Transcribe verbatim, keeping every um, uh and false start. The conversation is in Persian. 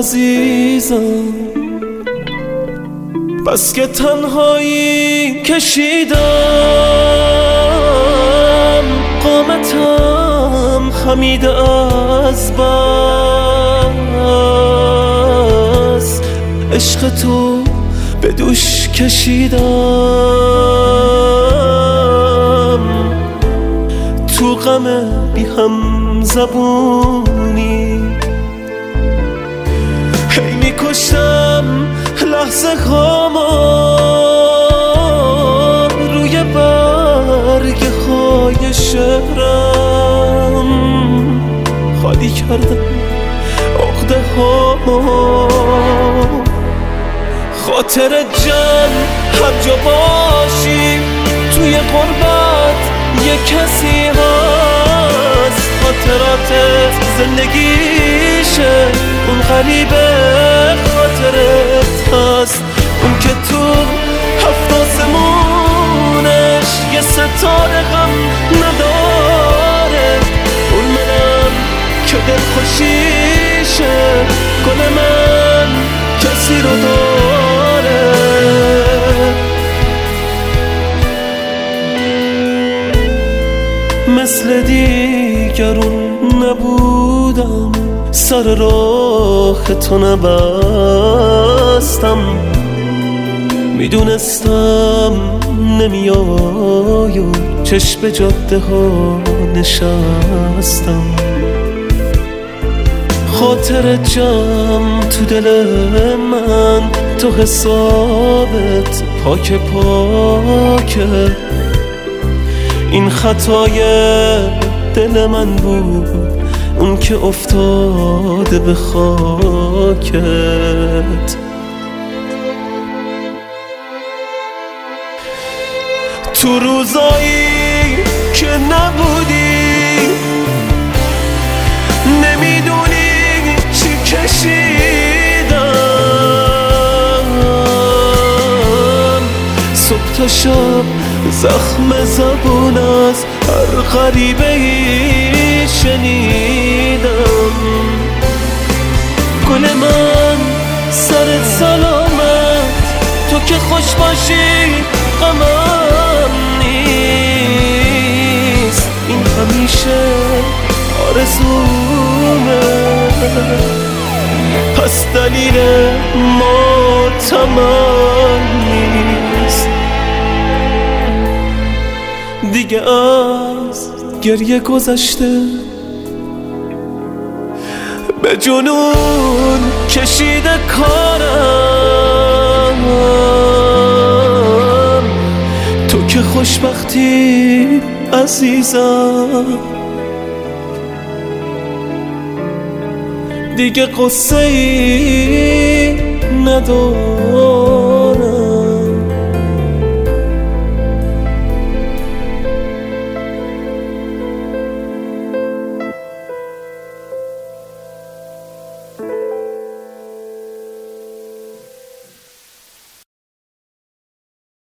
عزیزم، بس که تنهایی کشیدم، قامتم خمیده از بس، عشق تو به دوش کشیدم، تو غم بی هم زبونی هی میکشتم لحظه هاما روی برگ های شهرم، خالی کردم عقده هاما، خاطر جمع هر جا باشی توی غربت یه کسی هست، خاطراتت زندگیشه، اون غریبه خاطرت هست، اون که تو هفت آسمونش یه ستاره هم نداره، اون منم که دل خوشیشه، گل من کسی رو داره. مثل دیگرون نبودم، سر راه تو نبستم، میدونستم نمیای و چشم جاده ها نشستم، خاطر جمع تو دل من، تو حسابت پاک پاکه، این خطای دل من بود، اون که افتاده به خاکت. تو روزایی که نبودی نمیدونی چی کشیدم، صبح تا شب زخم زبون از هر غریبه ای شنیدم، گل من سرت سلامت، تو که خوش باشی غمم نیست، این همیشه آرزومه، پس دلیل ماتمم نیست، دیگه از گریه گذشته، به جنون کشیده کارم، تو که خوشبختی عزیزم، دیگه قصه ای ندارم.